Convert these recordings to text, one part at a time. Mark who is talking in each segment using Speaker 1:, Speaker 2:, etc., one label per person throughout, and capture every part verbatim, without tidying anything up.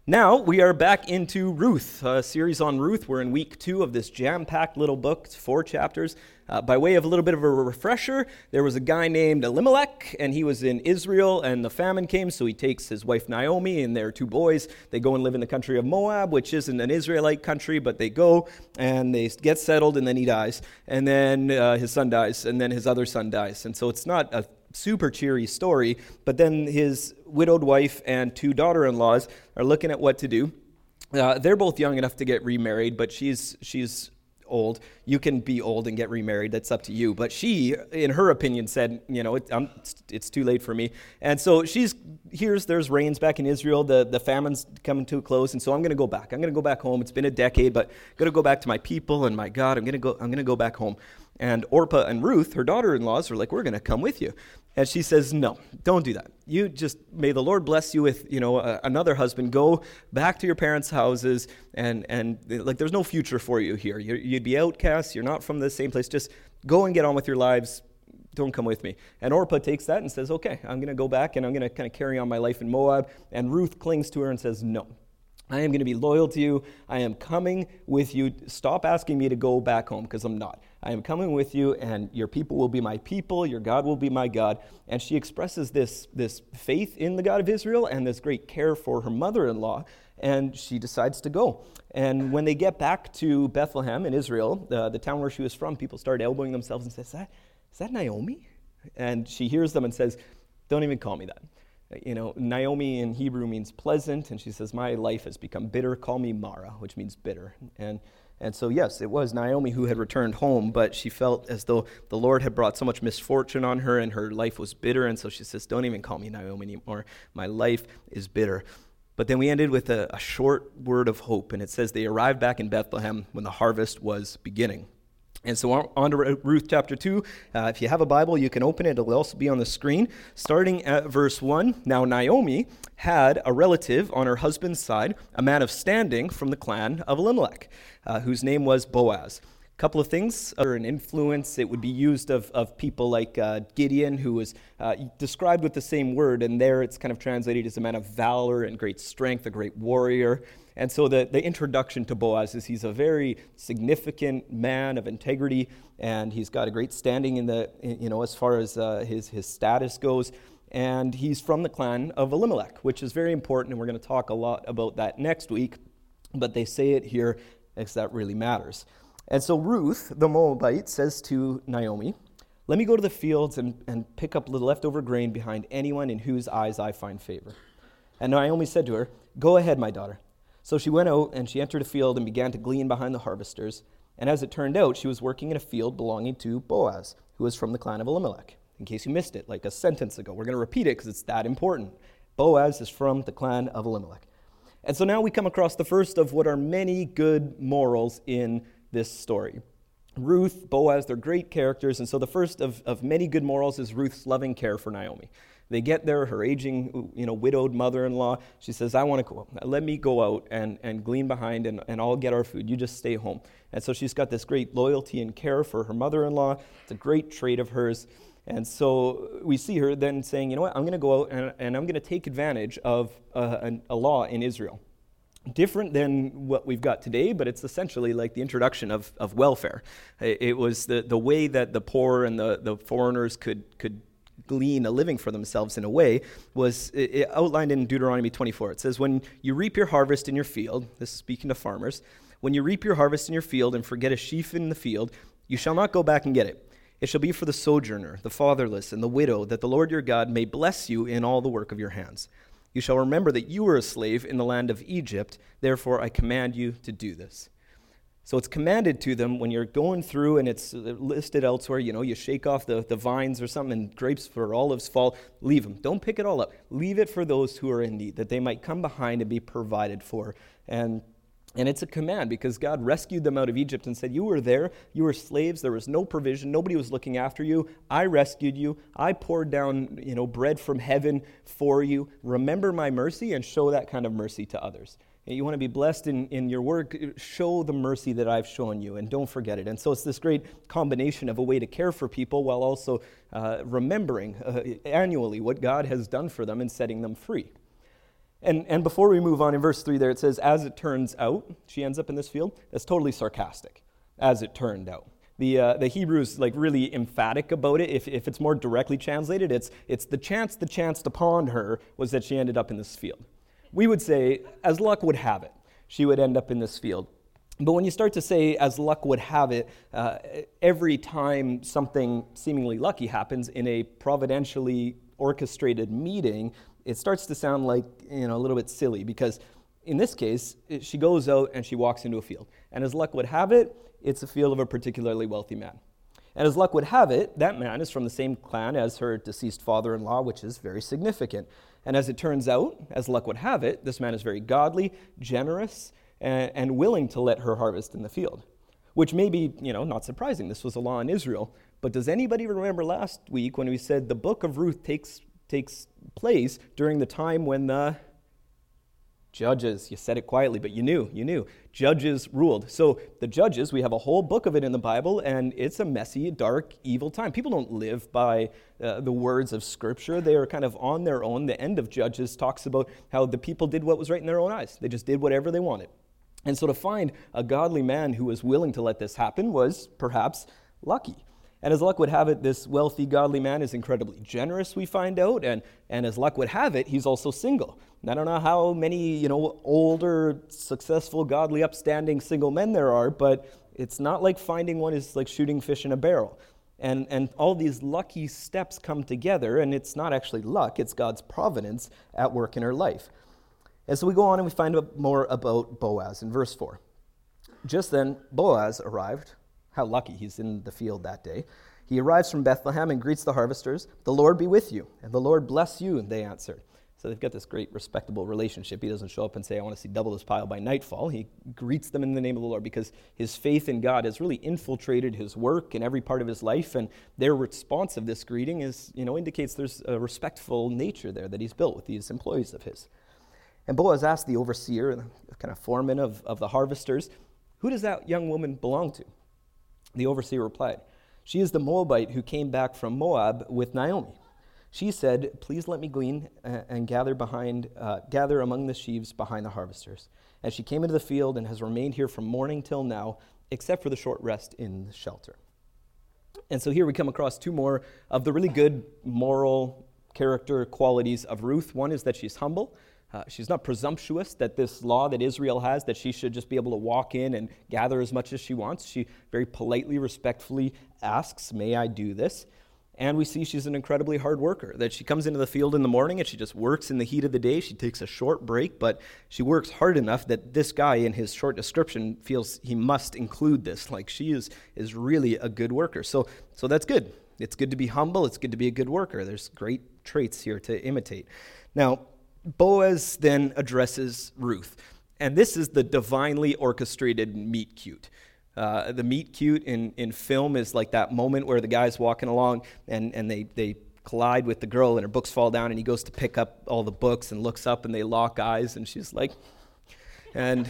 Speaker 1: Now we are back into Ruth, a series on Ruth. We're in week two of this jam-packed little book, it's four chapters. Uh, by way of a little bit of a refresher, there was a guy named Elimelech, and he was in Israel, and the famine came, so he takes his wife Naomi and their two boys. They go and live in the country of Moab, which isn't an Israelite country, but they go, and they get settled, and then he dies. And then uh, his son dies, and then his other son dies. And so it's not a super cheery story, but then his widowed wife and two daughter-in-laws are looking at what to do. Uh, they're both young enough to get remarried, but she's she's old. You can be old and get remarried. That's up to you. But she, in her opinion, said, you know, it, I'm, it's too late for me. And so she's hears there's rains back in Israel. The, the famine's coming to a close, and so I'm going to go back. I'm going to go back home. It's been a decade, but I'm going to go back to my people and my God. I'm going to go. I'm going to go back home. And Orpah and Ruth, her daughter-in-laws, are like, we're going to come with you. And she says, no, don't do that. You just, may the Lord bless you with, you know, a, another husband. Go back to your parents' houses, and, and like, there's no future for you here. You're, you'd be outcasts. You're not from the same place. Just go and get on with your lives. Don't come with me. And Orpah takes that and says, okay, I'm going to go back, and I'm going to kind of carry on my life in Moab. And Ruth clings to her and says, no. I am going to be loyal to you. I am coming with you. Stop asking me to go back home, because I'm not. I am coming with you, and your people will be my people. Your God will be my God. And she expresses this, this faith in the God of Israel and this great care for her mother-in-law, and she decides to go. And when they get back to Bethlehem in Israel, the, the town where she was from, people start elbowing themselves and say, is that, is that Naomi? And she hears them and says, don't even call me that. You know, Naomi in Hebrew means pleasant, and she says, my life has become bitter. Call me Mara, which means bitter. And and so, yes, it was Naomi who had returned home, but she felt as though the Lord had brought so much misfortune on her, and her life was bitter. And so she says, don't even call me Naomi anymore. My life is bitter. But then we ended with a, a short word of hope, and it says they arrived back in Bethlehem when the harvest was beginning. And so on to Ruth chapter two. Uh, if you have a Bible, you can open it. It'll also be on the screen. Starting at verse one, now Naomi had a relative on her husband's side, a man of standing from the clan of Elimelech, uh, whose name was Boaz. A couple of things are an influence. It would be used of, of people like uh, Gideon, who was uh, described with the same word, and there it's kind of translated as a man of valor and great strength, a great warrior. And so the, the introduction to Boaz is he's a very significant man of integrity, and he's got a great standing in the, you know, as far as uh, his, his status goes. And he's from the clan of Elimelech, which is very important, and we're going to talk a lot about that next week. But they say it here because that really matters. And so Ruth, the Moabite, says to Naomi, let me go to the fields and, and pick up the leftover grain behind anyone in whose eyes I find favor. And Naomi said to her, go ahead, my daughter. So she went out, and she entered a field and began to glean behind the harvesters. And as it turned out, she was working in a field belonging to Boaz, who was from the clan of Elimelech. In case you missed it, like a sentence ago. We're going to repeat it because it's that important. Boaz is from the clan of Elimelech. And so now we come across the first of what are many good morals in this story. Ruth, Boaz, they're great characters. And so the first of, of many good morals is Ruth's loving care for Naomi. They get there, her aging, you know, widowed mother-in-law. She says, I want to go. Let me go out and, and glean behind, and, and I'll get our food. You just stay home. And so she's got this great loyalty and care for her mother-in-law. It's a great trait of hers. And so we see her then saying, you know what, I'm going to go out and, and I'm going to take advantage of uh, an, a law in Israel. Different than what we've got today, but it's essentially like the introduction of, of welfare. It, it was the, the way that the poor and the, the foreigners could could glean a living for themselves in a way was it, it outlined in Deuteronomy twenty-four. It says, when you reap your harvest in your field, this is speaking to farmers, when you reap your harvest in your field and forget a sheaf in the field, you shall not go back and get it. It shall be for the sojourner, the fatherless, and the widow, that the Lord your God may bless you in all the work of your hands. You shall remember that you were a slave in the land of Egypt, therefore I command you to do this. So it's commanded to them when you're going through, and it's listed elsewhere, you know, you shake off the, the vines or something, and grapes or olives fall, leave them. Don't pick it all up. Leave it for those who are in need, that they might come behind and be provided for. And And it's a command because God rescued them out of Egypt and said, you were there, you were slaves, there was no provision, nobody was looking after you. I rescued you. I poured down, you know, bread from heaven for you. Remember my mercy and show that kind of mercy to others. And you want to be blessed in, in your work, show the mercy that I've shown you, and don't forget it. And so it's this great combination of a way to care for people while also uh, remembering uh, annually what God has done for them and setting them free. And, and before we move on, in verse three there, it says, as it turns out, she ends up in this field. That's totally sarcastic, as it turned out. The uh, the Hebrew's like really emphatic about it. If if it's more directly translated, it's it's the chance the chanced upon her was that she ended up in this field. We would say, as luck would have it, she would end up in this field. But when you start to say, as luck would have it, uh, every time something seemingly lucky happens in a providentially orchestrated meeting, it starts to sound like, you know, a little bit silly, because in this case, it, she goes out and she walks into a field. And as luck would have it, it's a field of a particularly wealthy man. And as luck would have it, that man is from the same clan as her deceased father-in-law, which is very significant. And as it turns out, as luck would have it, this man is very godly, generous, and, and willing to let her harvest in the field. Which may be, you know, not surprising. This was a law in Israel. But does anybody remember last week when we said the book of Ruth takes takes place during the time when the Judges, you said it quietly, but you knew, you knew. Judges ruled. So the Judges, we have a whole book of it in the Bible, and it's a messy, dark, evil time. People don't live by uh, the words of Scripture. They are kind of on their own. The end of Judges talks about how the people did what was right in their own eyes. They just did whatever they wanted. And so to find a godly man who was willing to let this happen was perhaps lucky. And as luck would have it, this wealthy, godly man is incredibly generous, we find out, and, and as luck would have it, he's also single. And I don't know how many, you know, older, successful, godly, upstanding single men there are, but it's not like finding one is like shooting fish in a barrel. And, and all these lucky steps come together, and it's not actually luck, it's God's providence at work in her life. And so we go on and we find out more about Boaz in verse four. Just then, Boaz arrived. How lucky he's in the field that day. He arrives from Bethlehem and greets the harvesters. The Lord be with you, and the Lord bless you, they answered. So they've got this great, respectable relationship. He doesn't show up and say, I want to see double this pile by nightfall. He greets them in the name of the Lord because his faith in God has really infiltrated his work and every part of his life, and their response of this greeting is, you know, indicates there's a respectful nature there that he's built with these employees of his. And Boaz asked the overseer, the kind of foreman of, of the harvesters, who does that young woman belong to? The overseer replied, she is the Moabite who came back from Moab with Naomi. She said, please let me glean and gather behind, uh, gather among the sheaves behind the harvesters. And she came into the field and has remained here from morning till now, except for the short rest in the shelter. And so here we come across two more of the really good moral character qualities of Ruth. One is that she's humble. Uh, she's not presumptuous that this law that Israel has, that she should just be able to walk in and gather as much as she wants. She very politely, respectfully asks, may I do this? And we see she's an incredibly hard worker, that she comes into the field in the morning and she just works in the heat of the day. She takes a short break, but she works hard enough that this guy in his short description feels he must include this. Like she is, is really a good worker. So, so that's good. It's good to be humble. It's good to be a good worker. There's great traits here to imitate. Now, Boaz then addresses Ruth, and this is the divinely orchestrated meet cute. Uh, the meet cute in, in film is like that moment where the guy's walking along and, and they, they collide with the girl and her books fall down and he goes to pick up all the books and looks up and they lock eyes and she's like, and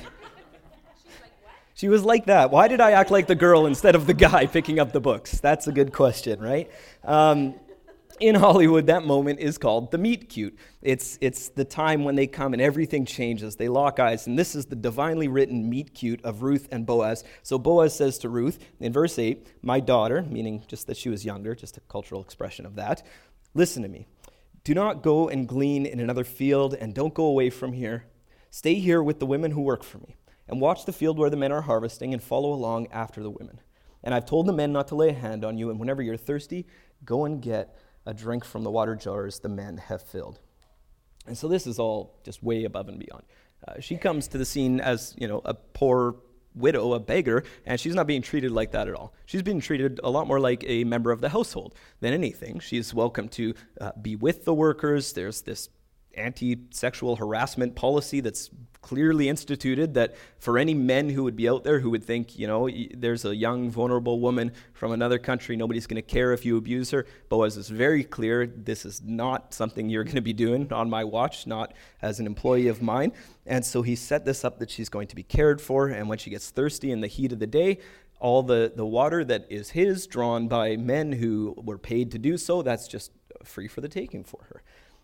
Speaker 1: she was like that. Why did I act like the girl instead of the guy picking up the books? That's a good question, right? Um, In Hollywood, that moment is called the meet cute. It's it's the time when they come and everything changes. They lock eyes, and this is the divinely written meet cute of Ruth and Boaz. So Boaz says to Ruth in verse eight, my daughter, meaning just that she was younger, just a cultural expression of that, listen to me. Do not go and glean in another field, and don't go away from here. Stay here with the women who work for me, and watch the field where the men are harvesting, and follow along after the women. And I've told the men not to lay a hand on you, and whenever you're thirsty, go and get a drink from the water jars the men have filled. And so this is all just way above and beyond. Uh, she comes to the scene as, you know, a poor widow, a beggar, and she's not being treated like that at all. She's being treated a lot more like a member of the household than anything. She's welcome to uh, be with the workers. There's this anti-sexual harassment policy that's clearly instituted that for any men who would be out there who would think, you know, there's a young, vulnerable woman from another country, nobody's going to care if you abuse her. Boaz is very clear, this is not something you're going to be doing on my watch, not as an employee of mine. And so he set this up that she's going to be cared for, and when she gets thirsty in the heat of the day, all the, the water that is his, drawn by men who were paid to do so, that's just free for the taking for her.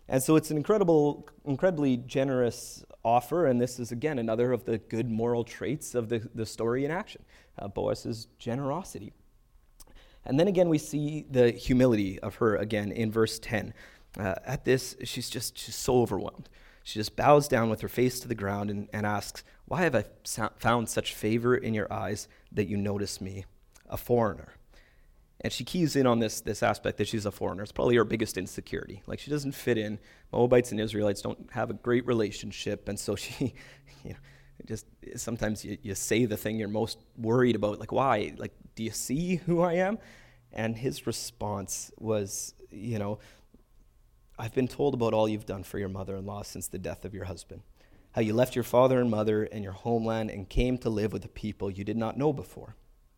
Speaker 1: And so it's an incredible, incredibly generous offer, and this is, again, another of the good moral traits of the, the story in action, uh, Boaz's generosity. And then again, we see the humility of her again in verse ten. Uh, at this, she's just she's so overwhelmed. She just bows down with her face to the ground and, and asks, "Why have I so- found such favor in your eyes that you notice me, a foreigner?" And she keys in on this, this aspect that she's a foreigner. It's probably her biggest insecurity. Like, she doesn't fit in. Moabites and Israelites don't have a great relationship, and so she, you know, just sometimes you, you say the thing you're most worried about, like, why? Like, do you see who I am? And his response was, you know, "I've been told about all you've done for your mother-in-law since the death of your husband, how you left your father and mother and your homeland and came to live with a people you did not know before.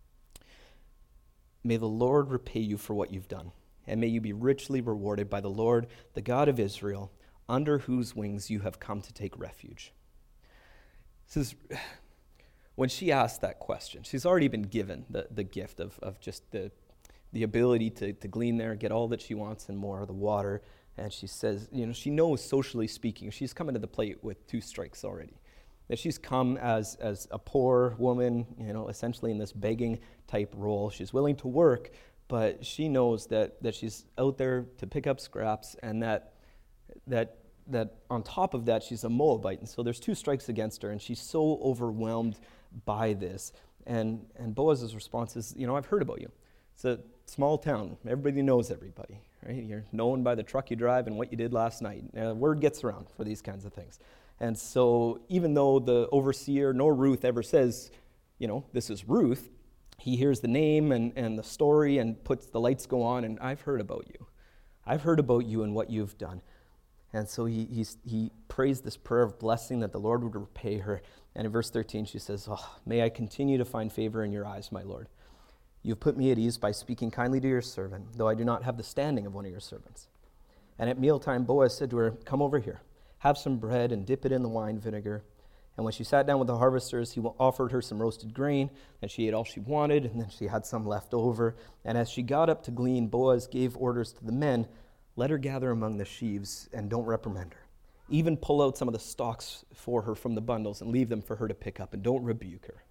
Speaker 1: May the Lord repay you for what you've done, and may you be richly rewarded by the Lord, the God of Israel, under whose wings you have come to take refuge." This is, when she asked that question, she's already been given the, the gift of, of just the, the ability to, to glean there, get all that she wants and more, the water. And she says, you know, she knows, socially speaking, she's coming to the plate with two strikes already. That she's come as as a poor woman, you know, essentially in this begging type role. She's willing to work, but she knows that that she's out there to pick up scraps, and that that that on top of that, she's a Moabite. And so there's two strikes against her, and she's so overwhelmed by this. And and Boaz's response is, you know, "I've heard about you. It's a small town. Everybody knows everybody, right? You're known by the truck you drive and what you did last night. Uh, word gets around for these kinds of things." And so even though the overseer nor Ruth ever says, you know, "This is Ruth," he hears the name and, and the story and puts the lights go on, and "I've heard about you. I've heard about you and what you've done." And so he he's, he prays this prayer of blessing that the Lord would repay her. And in verse thirteen, she says, "Oh, may I continue to find favor in your eyes, my Lord. You've put me at ease by speaking kindly to your servant, though I do not have the standing of one of your servants." And at mealtime, Boaz said to her, "Come over here. Have some bread and dip it in the wine vinegar." And when she sat down with the harvesters, he offered her some roasted grain, and she ate all she wanted, and then she had some left over. And as she got up to glean, Boaz gave orders to the men, "Let her gather among the sheaves, and don't reprimand her. Even pull out some of the stalks for her from the bundles and leave them for her to pick up, and don't rebuke her."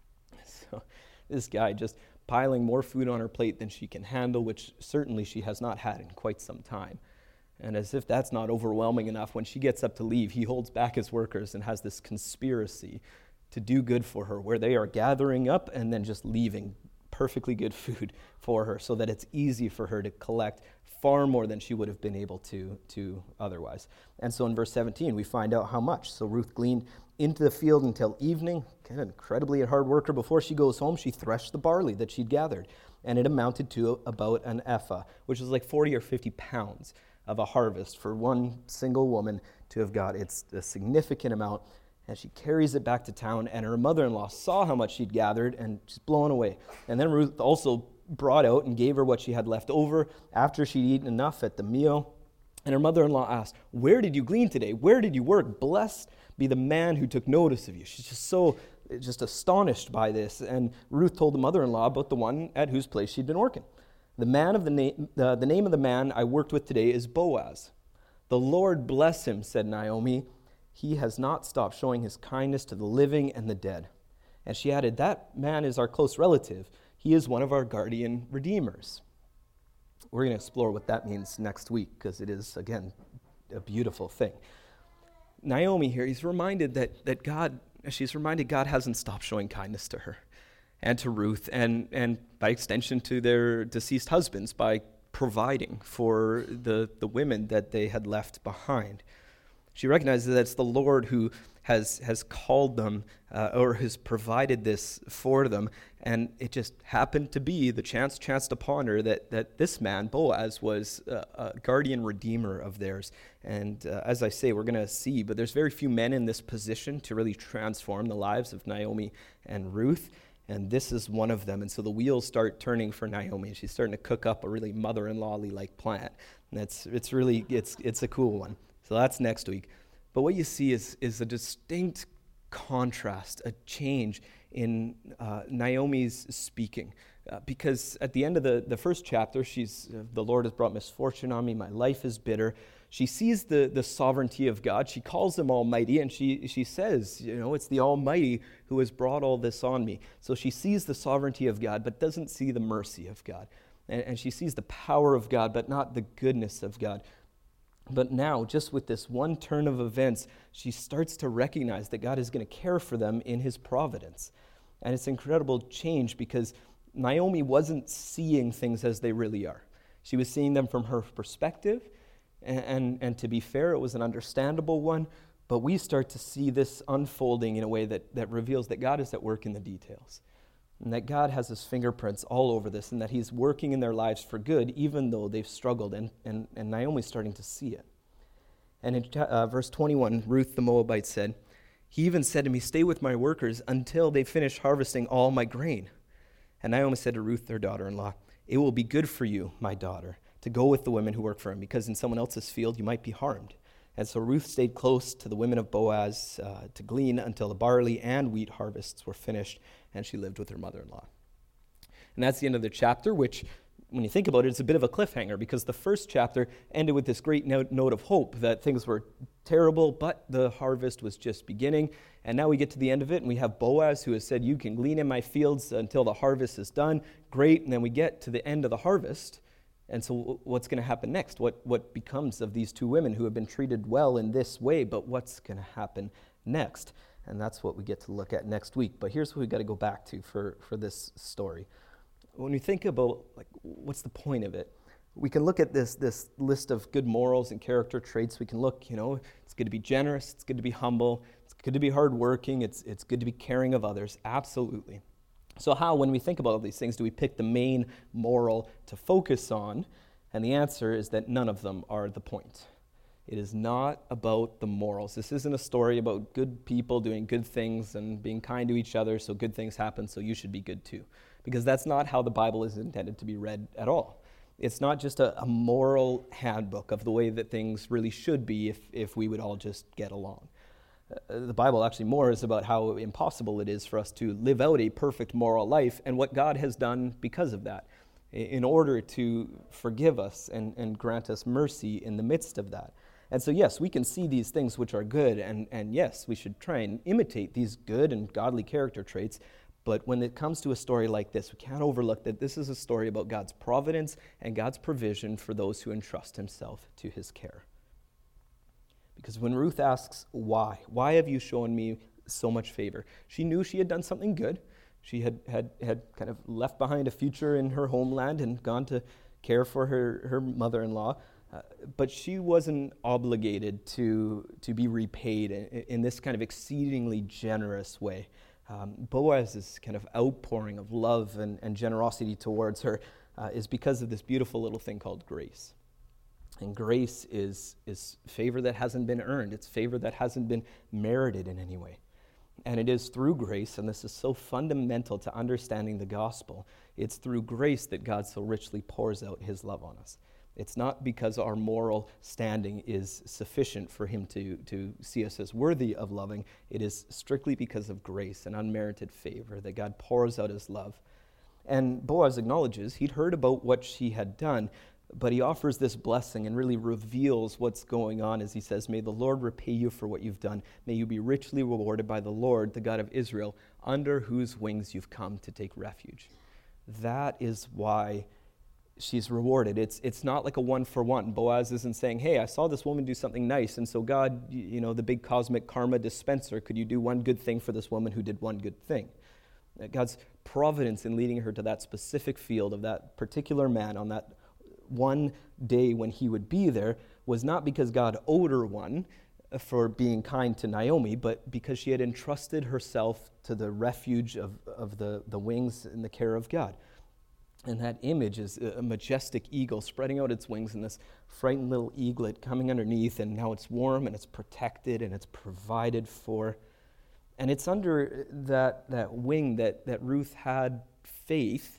Speaker 1: So this guy just piling more food on her plate than she can handle, which certainly she has not had in quite some time. And as if that's not overwhelming enough, when she gets up to leave, he holds back his workers and has this conspiracy to do good for her, where they are gathering up and then just leaving perfectly good food for her so that it's easy for her to collect far more than she would have been able to, to otherwise. And so in verse seventeen, we find out how much. So Ruth gleaned into the field until evening. An incredibly hard worker. Before she goes home, she threshed the barley that she'd gathered, and it amounted to about an ephah, which is like forty or fifty pounds of a harvest for one single woman to have got. It's a significant amount. And she carries it back to town, and her mother-in-law saw how much she'd gathered, and she's blown away. And then Ruth also brought out and gave her what she had left over after she'd eaten enough at the meal. And her mother-in-law asked, "Where did you glean today? Where did you work? Blessed be the man who took notice of you." She's just so just astonished by this. And Ruth told the mother-in-law about the one at whose place she'd been working. The man of the name, uh, the name of the man I worked with today is Boaz. "The Lord bless him," said Naomi. "He has not stopped showing his kindness to the living and the dead." And she added, "That man is our close relative. He is one of our guardian redeemers." We're going to explore what that means next week, because it is, again, a beautiful thing. Naomi here, he's reminded that that God, she's reminded God hasn't stopped showing kindness to her and to Ruth, and, and by extension to their deceased husbands, by providing for the, the women that they had left behind. She recognizes that it's the Lord who has has called them uh, or has provided this for them, and it just happened to be the chance chanced upon her that that this man, Boaz, was a, a guardian redeemer of theirs. And uh, as I say, we're going to see, but there's very few men in this position to really transform the lives of Naomi and Ruth, and this is one of them. And so the wheels start turning for Naomi, and she's starting to cook up a really mother-in-law-y like plan. And it's it's really it's it's a cool one. So that's next week. But what you see is, is a distinct contrast, a change in uh, Naomi's speaking. Uh, because at the end of the, the first chapter, she's, uh, "The Lord has brought misfortune on me, my life is bitter." she sees the, the sovereignty of God. She calls him Almighty, and she, she says, you know, it's the Almighty who has brought all this on me. So she sees the sovereignty of God, but doesn't see the mercy of God. And, and she sees the power of God, but not the goodness of God. But now, just with this one turn of events, she starts to recognize that God is going to care for them in his providence. And it's an incredible change because Naomi wasn't seeing things as they really are. She was seeing them from her perspective, and, and, and to be fair, it was an understandable one, but we start to see this unfolding in a way that, that reveals that God is at work in the details, and that God has his fingerprints all over this, and that he's working in their lives for good, even though they've struggled, and, and, and Naomi's starting to see it. And in uh, verse twenty-one, Ruth the Moabite said, "He even said to me, 'Stay with my workers until they finish harvesting all my grain.' And Naomi said to Ruth, their daughter-in-law, 'It will be good for you, my daughter, to go with the women who work for him, because in someone else's field you might be harmed.' And so Ruth stayed close to the women of Boaz uh, to glean until the barley and wheat harvests were finished, and she lived with her mother-in-law." And that's the end of the chapter, which, when you think about it, it's a bit of a cliffhanger, because the first chapter ended with this great note, note of hope that things were terrible, but the harvest was just beginning. And now we get to the end of it, and we have Boaz who has said, "You can glean in my fields until the harvest is done." Great. And then we get to the end of the harvest. And so what's going to happen next? What what becomes of these two women who have been treated well in this way, but what's going to happen next? And that's what we get to look at next week. But here's what we've got to go back to for, for this story. When we think about, like, what's the point of it? We can look at this this list of good morals and character traits. We can look, you know, it's good to be generous, it's good to be humble, it's good to be hardworking, it's it's good to be caring of others. Absolutely. So how, when we think about all these things, do we pick the main moral to focus on? And the answer is that none of them are the point. It is not about the morals. This isn't a story about good people doing good things and being kind to each other, so good things happen, so you should be good too. Because that's not how the Bible is intended to be read at all. It's not just a, a moral handbook of the way that things really should be if, if we would all just get along. Uh, the Bible actually more is about how impossible it is for us to live out a perfect moral life and what God has done because of that, in order to forgive us and, and grant us mercy in the midst of that. And so, yes, we can see these things which are good, and, and yes, we should try and imitate these good and godly character traits. But when it comes to a story like this, we can't overlook that this is a story about God's providence and God's provision for those who entrust himself to his care. Because when Ruth asks, why? Why have you shown me so much favor? She knew she had done something good. She had, had, had kind of left behind a future in her homeland and gone to care for her, her mother-in-law. Uh, but she wasn't obligated to, to be repaid in, in this kind of exceedingly generous way. Um, Boaz's kind of outpouring of love and, and generosity towards her uh, is because of this beautiful little thing called grace. And grace is, is favor that hasn't been earned. It's favor that hasn't been merited in any way. And it is through grace, and this is so fundamental to understanding the gospel, it's through grace that God so richly pours out his love on us. It's not because our moral standing is sufficient for him to, to see us as worthy of loving. It is strictly because of grace and unmerited favor that God pours out his love. And Boaz acknowledges he'd heard about what she had done, but he offers this blessing and really reveals what's going on as he says, "May the Lord repay you for what you've done. May you be richly rewarded by the Lord, the God of Israel, under whose wings you've come to take refuge." That is why she's rewarded. It's it's not like a one-for-one. Boaz isn't saying, "Hey, I saw this woman do something nice, and so God, you know, the big cosmic karma dispenser, could you do one good thing for this woman who did one good thing?" God's providence in leading her to that specific field of that particular man on that one day when he would be there was not because God owed her one for being kind to Naomi, but because she had entrusted herself to the refuge of, of the, the wings and the care of God. And that image is a majestic eagle spreading out its wings and this frightened little eaglet coming underneath, and now it's warm and it's protected and it's provided for. And it's under that, that wing that, that Ruth had faith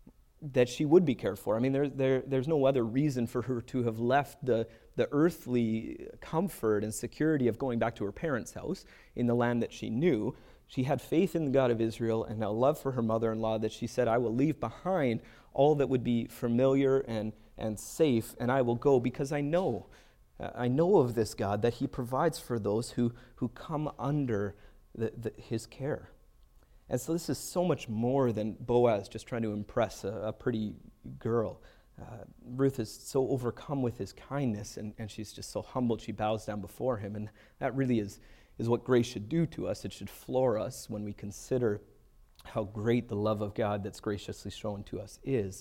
Speaker 1: that she would be cared for. I mean, there, there, there's no other reason for her to have left the, the earthly comfort and security of going back to her parents' house in the land that she knew. She had faith in the God of Israel and a love for her mother-in-law that she said, "I will leave behind all that would be familiar and, and safe, and I will go because I know Uh, I know of this God, that he provides for those who, who come under the, the, his care. And so this is so much more than Boaz just trying to impress a, a pretty girl. Uh, Ruth is so overcome with his kindness, and, and she's just so humbled she bows down before him. And that really is, is what grace should do to us. It should floor us when we consider how great the love of God that's graciously shown to us is.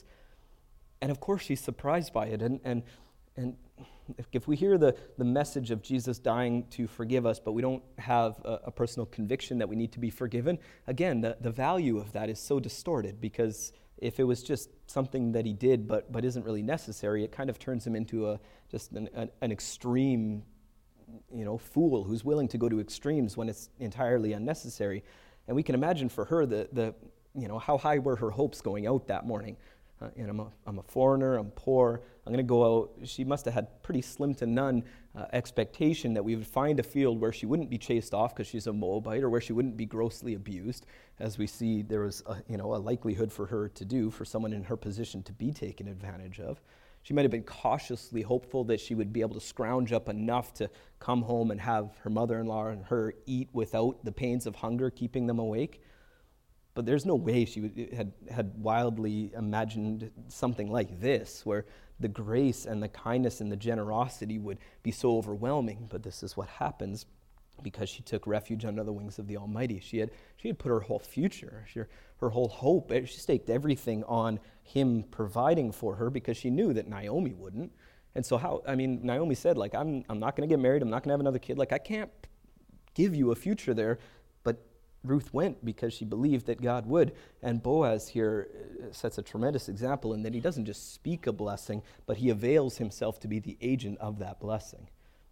Speaker 1: And of course she's surprised by it. And and and if, if we hear the, the message of Jesus dying to forgive us, but we don't have a, a personal conviction that we need to be forgiven, again, the, the value of that is so distorted, because if it was just something that he did but but isn't really necessary, it kind of turns him into a just an, an, an extreme, you know, fool who's willing to go to extremes when it's entirely unnecessary. And we can imagine for her the the you know how high were her hopes going out that morning. Uh, and I'm a, I'm a foreigner, I'm poor, I'm going to go out. She must have had pretty slim to none uh, expectation that we would find a field where she wouldn't be chased off because she's a Moabite, or where she wouldn't be grossly abused, as we see there was a, you know, a likelihood for her to do, for someone in her position to be taken advantage of. She might have been cautiously hopeful that she would be able to scrounge up enough to come home and have her mother-in-law and her eat without the pains of hunger keeping them awake. But there's no way she would, had, had wildly imagined something like this, where the grace and the kindness and the generosity would be so overwhelming. But this is what happens because she took refuge under the wings of the Almighty. She had she had put her whole future, she, her whole hope, she staked everything on him providing for her, because she knew that Naomi wouldn't. And so how, I mean, Naomi said, like, I'm, I'm not going to get married, I'm not going to have another kid. Like, I can't give you a future there. But Ruth went because she believed that God would. And Boaz here sets a tremendous example in that he doesn't just speak a blessing, but he avails himself to be the agent of that blessing.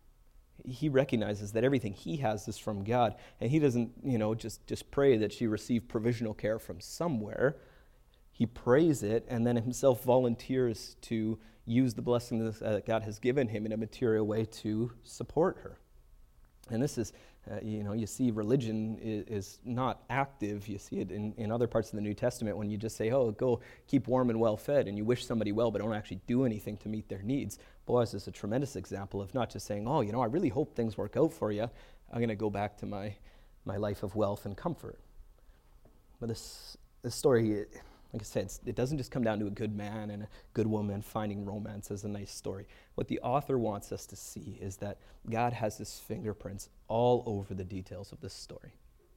Speaker 1: He recognizes that everything he has is from God, and he doesn't, you know, just, just pray that she receive provisional care from somewhere. He prays it and then himself volunteers to use the blessing that God has given him in a material way to support her. And this is, uh, you know, you see religion is, is not active. You see it in, in other parts of the New Testament when you just say, oh, go keep warm and well fed, and you wish somebody well but don't actually do anything to meet their needs. Boaz is a tremendous example of not just saying, oh, you know, I really hope things work out for you. I'm going to go back to my, my life of wealth and comfort. But this, this story, like I said, it doesn't just come down to a good man and a good woman finding romance as a nice story. What the author wants us to see is that God has his fingerprints all over the details of this story.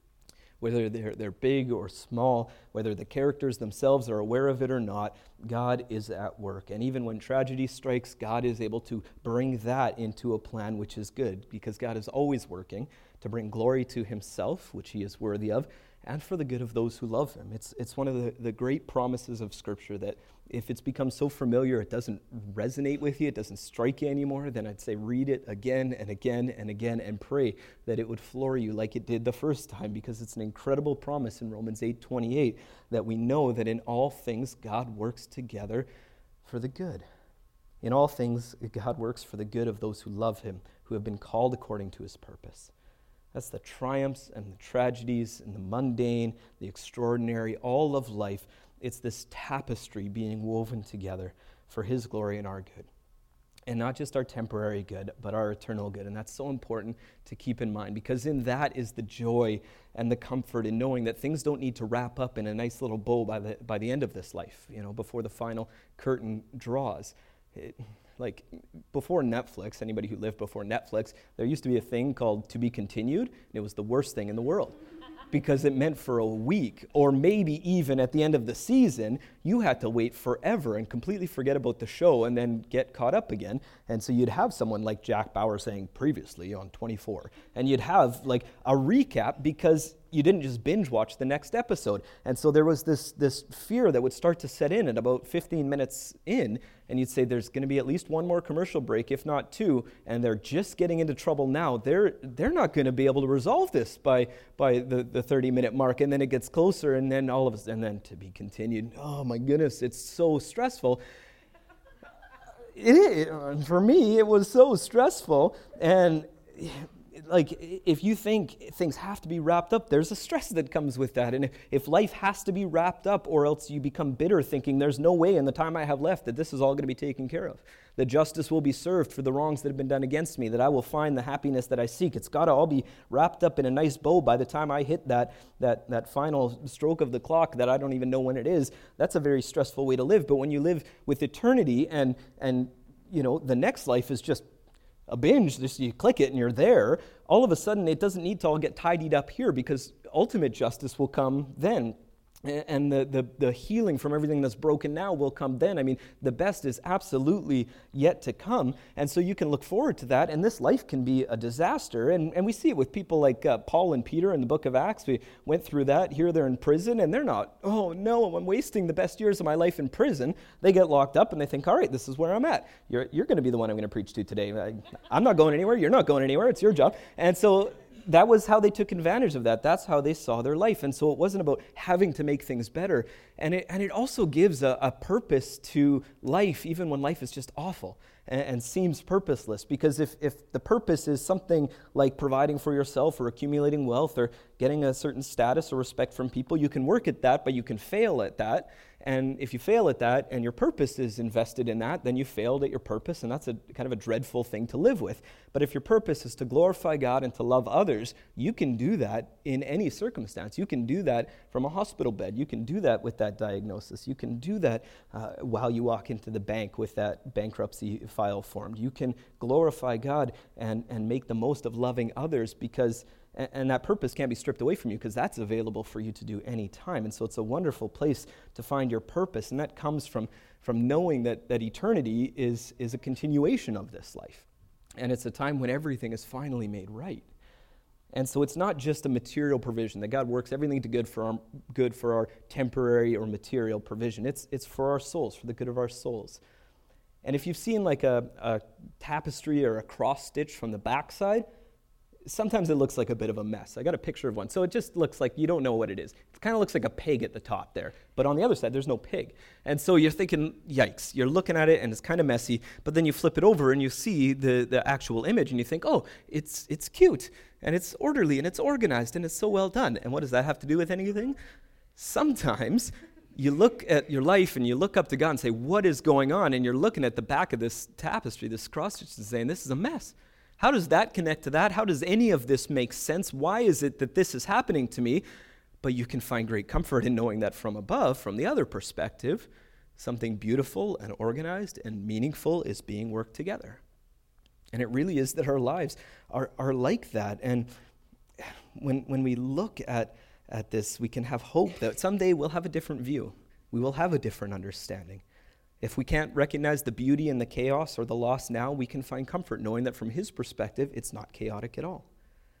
Speaker 1: Whether they're, they're big or small, whether the characters themselves are aware of it or not, God is at work. And even when tragedy strikes, God is able to bring that into a plan which is good, because God is always working to bring glory to himself, which he is worthy of, and for the good of those who love him. It's it's one of the, the great promises of Scripture that if it's become so familiar it doesn't resonate with you, it doesn't strike you anymore, then I'd say read it again and again and again and pray that it would floor you like it did the first time, because it's an incredible promise in Romans eight twenty-eight that we know that in all things God works together for the good. In all things God works for the good of those who love him, who have been called according to his purpose. That's the triumphs and the tragedies and the mundane, the extraordinary, all of life. It's this tapestry being woven together for his glory and our good. And not just our temporary good, but our eternal good. And that's so important to keep in mind, because in that is the joy and the comfort in knowing that things don't need to wrap up in a nice little bow by the by the end of this life, you know, before the final curtain draws. It, Like, before Netflix, anybody who lived before Netflix, there used to be a thing called To Be Continued, and it was the worst thing in the world. Because it meant for a week, or maybe even at the end of the season, you had to wait forever and completely forget about the show and then get caught up again. And so you'd have someone like Jack Bauer saying, previously on twenty-four. And you'd have, like, a recap because you didn't just binge watch the next episode. And so there was this this fear that would start to set in at about fifteen minutes in, and you'd say there's going to be at least one more commercial break, if not two, and they're just getting into trouble now. They're they're not going to be able to resolve this by by the, the thirty-minute mark, and then it gets closer, and then all of us, and then To Be Continued. Oh my goodness, it's so stressful. It is, for me, it was so stressful, and like, if you think things have to be wrapped up, there's a stress that comes with that. And if, if life has to be wrapped up, or else you become bitter, thinking there's no way in the time I have left that this is all going to be taken care of, that justice will be served for the wrongs that have been done against me, that I will find the happiness that I seek. It's got to all be wrapped up in a nice bow by the time I hit that, that, that final stroke of the clock that I don't even know when it is. That's a very stressful way to live. But when you live with eternity, and, and you know, the next life is just a binge, just you click it and you're there, all of a sudden it doesn't need to all get tidied up here, because ultimate justice will come then. And the, the, the healing from everything that's broken now will come then. I mean, the best is absolutely yet to come. And so you can look forward to that. And this life can be a disaster. And, and we see it with people like uh, Paul and Peter in the book of Acts. We went through that. Here they're in prison, and they're not, oh no, I'm wasting the best years of my life in prison. They get locked up and they think, all right, this is where I'm at. You're, you're going to be the one I'm going to preach to today. I, I'm not going anywhere. You're not going anywhere. It's your job. And so that was how they took advantage of that. That's how they saw their life. And so it wasn't about having to make things better. And it, and it also gives a, a purpose to life, even when life is just awful and, and seems purposeless. Because if, if the purpose is something like providing for yourself or accumulating wealth or getting a certain status or respect from people, you can work at that, but you can fail at that. And if you fail at that and your purpose is invested in that, then you failed at your purpose, and that's a kind of a dreadful thing to live with. But if your purpose is to glorify God and to love others, you can do that in any circumstance. You can do that from a hospital bed. You can do that with that diagnosis. You can do that uh, while you walk into the bank with that bankruptcy file formed. You can glorify God and, and make the most of loving others, because and that purpose can't be stripped away from you, because that's available for you to do any time. And so it's a wonderful place to find your purpose. And that comes from, from knowing that, that eternity is, is a continuation of this life. And it's a time when everything is finally made right. And so it's not just a material provision, that God works everything to good for our, good for our temporary or material provision. It's, it's for our souls, for the good of our souls. And if you've seen like a, a tapestry or a cross stitch from the backside, sometimes it looks like a bit of a mess. I got a picture of one. So it just looks like you don't know what it is. It kind of looks like a pig at the top there. But on the other side, there's no pig. And so you're thinking, yikes. You're looking at it and it's kind of messy. But then you flip it over and you see the, the actual image and you think, oh, it's it's cute and it's orderly and it's organized and it's so well done. And what does that have to do with anything? Sometimes you look at your life and you look up to God and say, what is going on? And you're looking at the back of this tapestry, this cross stitch, and saying, this is a mess. How does that connect to that? How does any of this make sense? Why is it that this is happening to me? But you can find great comfort in knowing that from above, from the other perspective, something beautiful and organized and meaningful is being worked together. And it really is that our lives are, are like that. And when, when we look at, at this, we can have hope that someday we'll have a different view. We will have a different understanding. If we can't recognize the beauty in the chaos or the loss now, we can find comfort knowing that from his perspective, it's not chaotic at all.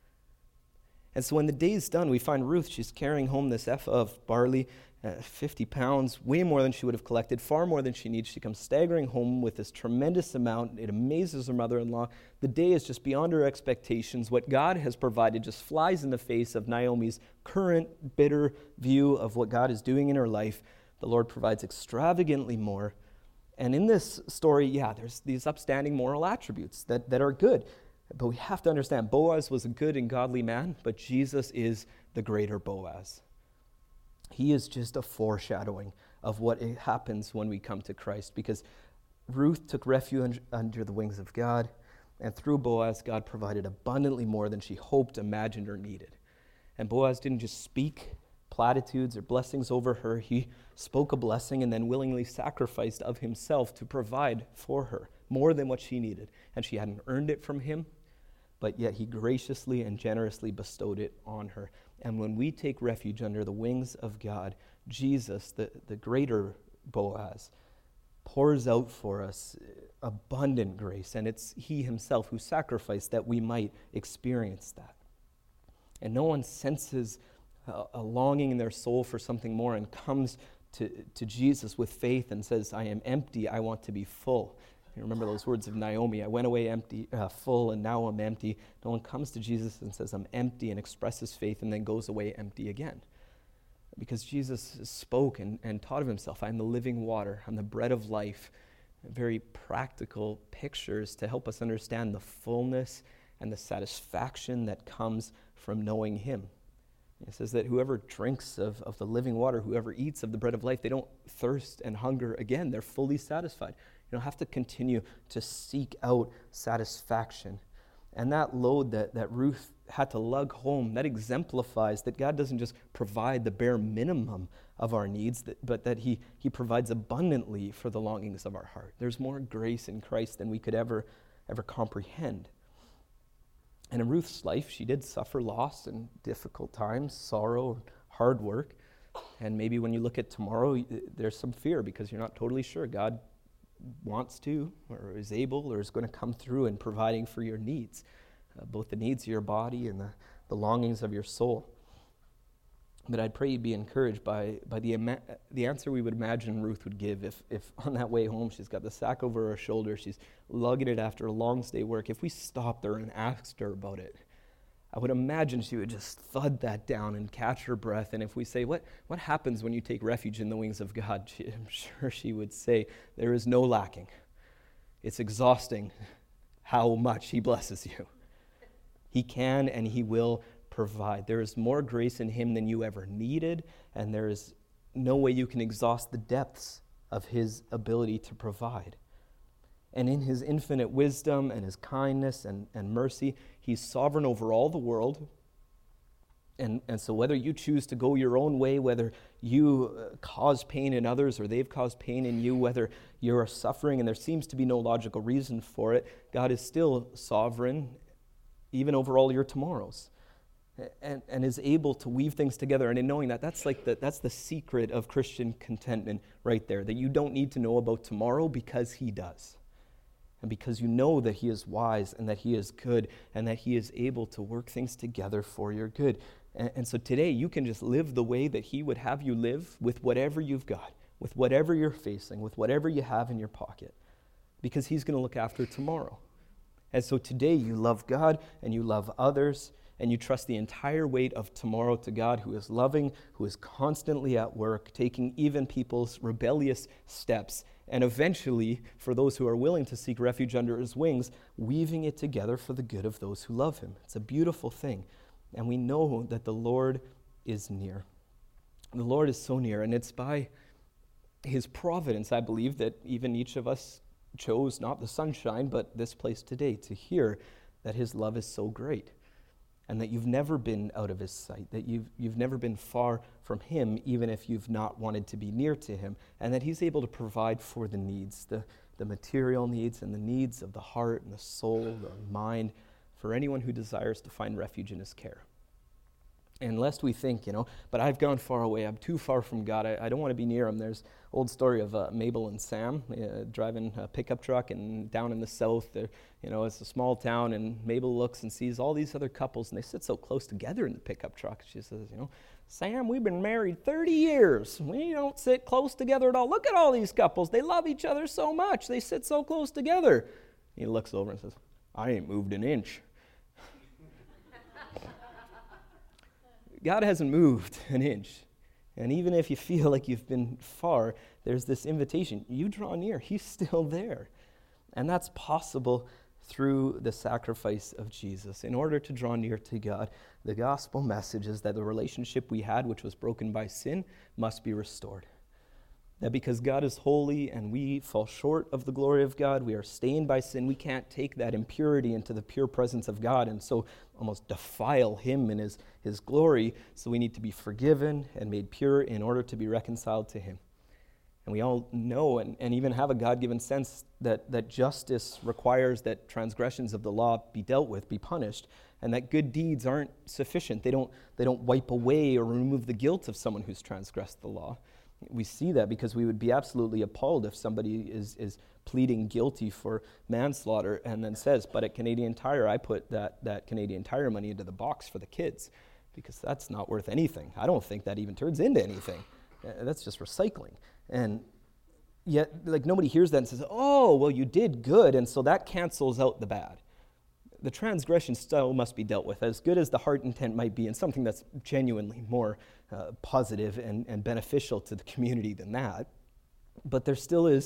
Speaker 1: And so when the day's done, we find Ruth, she's carrying home this ephah of barley, uh, fifty pounds, way more than she would have collected, far more than she needs. She comes staggering home with this tremendous amount. It amazes her mother-in-law. The day is just beyond her expectations. What God has provided just flies in the face of Naomi's current bitter view of what God is doing in her life. The Lord provides extravagantly more. And in this story, yeah, there's these upstanding moral attributes that, that are good. But we have to understand, Boaz was a good and godly man, but Jesus is the greater Boaz. He is just a foreshadowing of what happens when we come to Christ, because Ruth took refuge under the wings of God, and through Boaz, God provided abundantly more than she hoped, imagined, or needed. And Boaz didn't just speak platitudes or blessings over her. He spoke a blessing and then willingly sacrificed of himself to provide for her more than what she needed. And she hadn't earned it from him, but yet he graciously and generously bestowed it on her. And when we take refuge under the wings of God, Jesus, the, the greater Boaz, pours out for us abundant grace. And it's he himself who sacrificed that we might experience that. And no one senses a longing in their soul for something more and comes to, to Jesus with faith and says, I am empty, I want to be full. You remember those words of Naomi, I went away empty, uh, full, and now I'm empty. No one comes to Jesus and says, I'm empty, and expresses faith and then goes away empty again. Because Jesus spoke and, and taught of himself, I'm the living water, I'm the bread of life. Very practical pictures to help us understand the fullness and the satisfaction that comes from knowing him. It says that whoever drinks of, of the living water, whoever eats of the bread of life, they don't thirst and hunger again. They're fully satisfied. You don't have to continue to seek out satisfaction. And that load that, that Ruth had to lug home, that exemplifies that God doesn't just provide the bare minimum of our needs, that, but that he, he provides abundantly for the longings of our heart. There's more grace in Christ than we could ever, ever comprehend. And in Ruth's life, she did suffer loss and difficult times, sorrow, hard work. And maybe when you look at tomorrow, there's some fear because you're not totally sure God wants to or is able or is going to come through in providing for your needs, uh, both the needs of your body and the, the longings of your soul. But I'd pray you'd be encouraged by, by the ima- the answer we would imagine Ruth would give if, if on that way home she's got the sack over her shoulder, she's lugging it after a long day work. If we stopped her and asked her about it, I would imagine she would just thud that down and catch her breath. And if we say, what, what happens when you take refuge in the wings of God? She, I'm sure she would say, there is no lacking. It's exhausting how much he blesses you. He can and he will provide. There is more grace in him than you ever needed, and there is no way you can exhaust the depths of his ability to provide. And in his infinite wisdom and his kindness and, and mercy, he's sovereign over all the world. And, and so whether you choose to go your own way, whether you uh, cause pain in others or they've caused pain in you, whether you're suffering and there seems to be no logical reason for it, God is still sovereign, even over all your tomorrows. And, and is able to weave things together. And in knowing that, that's like the, that's the secret of Christian contentment right there, that you don't need to know about tomorrow because he does. And because you know that he is wise and that he is good and that he is able to work things together for your good. And, and so today you can just live the way that he would have you live with whatever you've got, with whatever you're facing, with whatever you have in your pocket, because he's going to look after tomorrow. And so today you love God and you love others, and you trust the entire weight of tomorrow to God, who is loving, who is constantly at work, taking even people's rebellious steps, and eventually, for those who are willing to seek refuge under his wings, weaving it together for the good of those who love him. It's a beautiful thing. And we know that the Lord is near. The Lord is so near, and it's by his providence, I believe, that even each of us chose not the sunshine, but this place today to hear that his love is so great. And that you've never been out of his sight, that you've, you've never been far from him, even if you've not wanted to be near to him, and that he's able to provide for the needs, the, the material needs and the needs of the heart and the soul, the mind, for anyone who desires to find refuge in his care. And lest we think, you know, but I've gone far away, I'm too far from God, I, I don't want to be near him. There's old story of uh, Mabel and Sam uh, driving a pickup truck, and down in the south, you know, it's a small town, and Mabel looks and sees all these other couples, and they sit so close together in the pickup truck. She says, you know, Sam, we've been married thirty years. We don't sit close together at all. Look at all these couples. They love each other so much. They sit so close together. He looks over and says, I ain't moved an inch. God hasn't moved an inch. And even if you feel like you've been far, there's this invitation. You draw near. He's still there. And that's possible through the sacrifice of Jesus. In order to draw near to God, the gospel message is that the relationship we had, which was broken by sin, must be restored. That because God is holy and we fall short of the glory of God, we are stained by sin, we can't take that impurity into the pure presence of God and so almost defile him in his, his glory. So we need to be forgiven and made pure in order to be reconciled to him. And we all know and, and even have a God-given sense that, that justice requires that transgressions of the law be dealt with, be punished, and that good deeds aren't sufficient. They don't, they don't wipe away or remove the guilt of someone who's transgressed the law. We see that because we would be absolutely appalled if somebody is, is pleading guilty for manslaughter and then says, but at Canadian Tire, I put that, that Canadian Tire money into the box for the kids because that's not worth anything. I don't think that even turns into anything. Uh, that's just recycling. And yet, like, nobody hears that and says, oh, well, you did good, and so that cancels out the bad. The transgression still must be dealt with, as good as the heart intent might be, and something that's genuinely more uh, positive and, and beneficial to the community than that. But there still is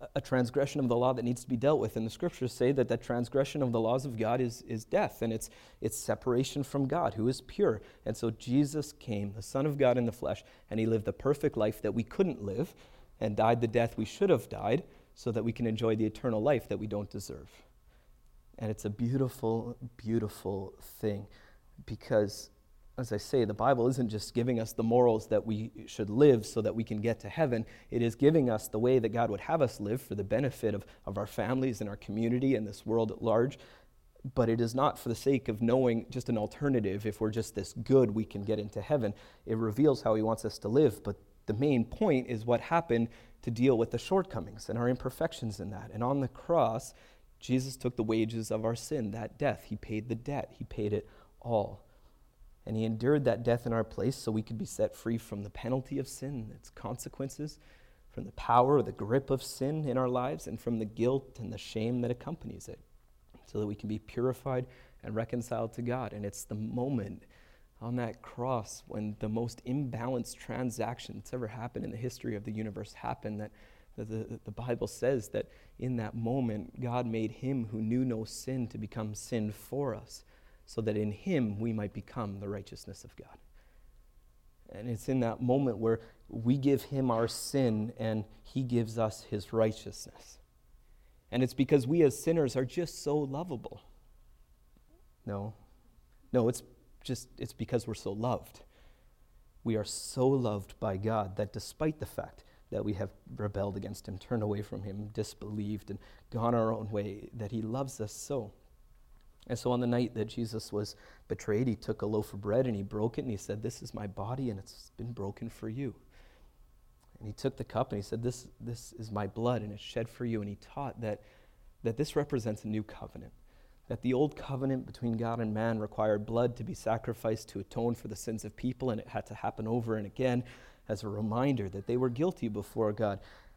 Speaker 1: a transgression of the law that needs to be dealt with. And the scriptures say that that transgression of the laws of God is, is death, and it's, it's separation from God, who is pure. And so Jesus came, the Son of God in the flesh, and he lived the perfect life that we couldn't live, and died the death we should have died, so that we can enjoy the eternal life that we don't deserve. And it's a beautiful, beautiful thing, because, as I say, the Bible isn't just giving us the morals that we should live so that we can get to heaven. It is giving us the way that God would have us live for the benefit of, of our families and our community and this world at large. But it is not for the sake of knowing just an alternative. If we're just this good, we can get into heaven. It reveals how he wants us to live. But the main point is what happened to deal with the shortcomings and our imperfections in that. And on the cross, Jesus took the wages of our sin, that death. He paid the debt. He paid it all. And he endured that death in our place so we could be set free from the penalty of sin, its consequences, from the power or the grip of sin in our lives, and from the guilt and the shame that accompanies it, so that we can be purified and reconciled to God. And it's the moment on that cross when the most imbalanced transaction that's ever happened in the history of the universe happened, that the, the, the Bible says that in that moment, God made him who knew no sin to become sin for us, so that in him we might become the righteousness of God. And it's in that moment where we give him our sin and he gives us his righteousness. And it's because we as sinners are just so lovable. No, no, it's just, it's because we're so loved. We are so loved by God that despite the fact that we have rebelled against him, turned away from him, disbelieved, and gone our own way, that he loves us so. And so on the night that Jesus was betrayed, he took a loaf of bread and he broke it and he said, "This is my body and it's been broken for you." And he took the cup and he said, this, this is my blood and it's shed for you. And he taught that, that this represents a new covenant, that the old covenant between God and man required blood to be sacrificed to atone for the sins of people, and it had to happen over and again as a reminder that they were guilty before God.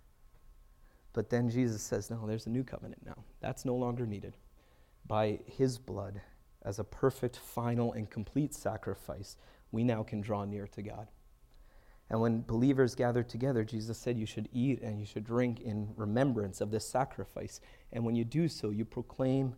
Speaker 1: But then Jesus says, no, there's a new covenant now. That's no longer needed. By his blood, as a perfect, final, and complete sacrifice, we now can draw near to God. And when believers gather together, Jesus said you should eat and you should drink in remembrance of this sacrifice. And when you do so, you proclaim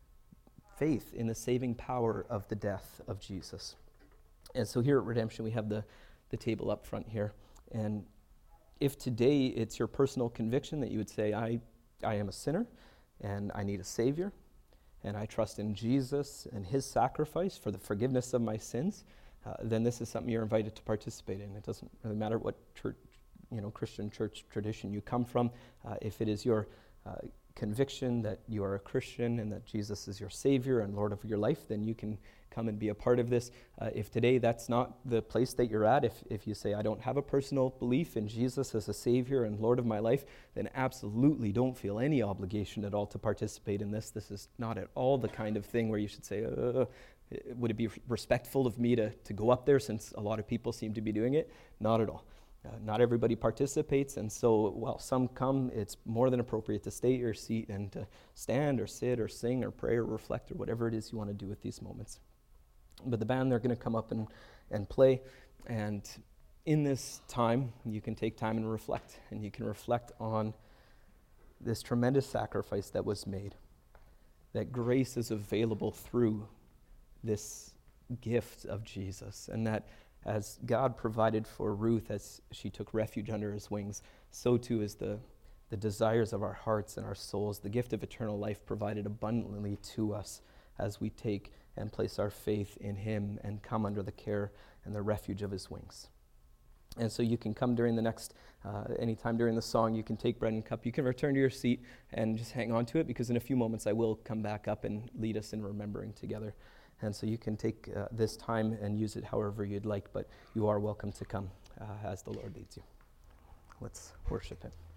Speaker 1: faith in the saving power of the death of Jesus. And so here at Redemption, we have the, the table up front here. And if today it's your personal conviction that you would say, I, I am a sinner and I need a Savior, and I trust in Jesus and his sacrifice for the forgiveness of my sins, uh, then this is something you're invited to participate in. It doesn't really matter what church, you know, Christian church tradition you come from. Uh, if it is your uh, conviction that you are a Christian and that Jesus is your Savior and Lord of your life, then you can come and be a part of this. Uh, if today that's not the place that you're at, if, if you say, I don't have a personal belief in Jesus as a Savior and Lord of my life, then absolutely don't feel any obligation at all to participate in this. This is not at all the kind of thing where you should say, uh, would it be respectful of me to, to go up there since a lot of people seem to be doing it? Not at all. Uh, not everybody participates, and so while some come, it's more than appropriate to stay at your seat and to stand or sit or sing or pray or reflect or whatever it is you want to do at these moments. But the band, they're going to come up and, and play, and in this time, you can take time and reflect, and you can reflect on this tremendous sacrifice that was made, that grace is available through this gift of Jesus, and that as God provided for Ruth as she took refuge under his wings, so too is the, the desires of our hearts and our souls, the gift of eternal life provided abundantly to us as we take and place our faith in him and come under the care and the refuge of his wings. And so you can come during the next, uh, anytime during the song, you can take bread and cup. You can return to your seat and just hang on to it, because in a few moments I will come back up and lead us in remembering together. And so you can take uh, this time and use it however you'd like, but you are welcome to come uh, as the Lord leads you. Let's worship him.